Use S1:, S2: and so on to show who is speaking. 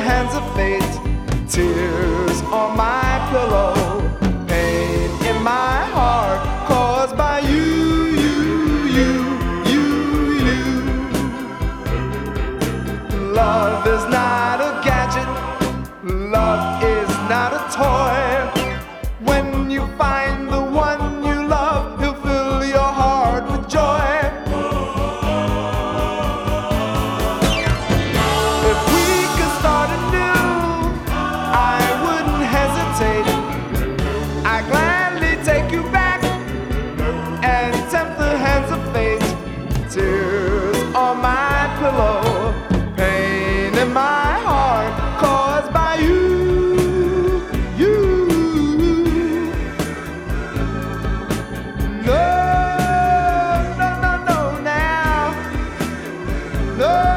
S1: hands of fate, tears on my pillow, pain in my heart caused by you, you. Love is not a gadget, love is not a toy. When you find the one you love, he'll fill your heart with joy. If we could start anew, I wouldn't hesitate. I'd gladly take you back and tempt the hands of fate. Tears on my pillow, pain in my heart caused by you. No, no, no, no, now. No.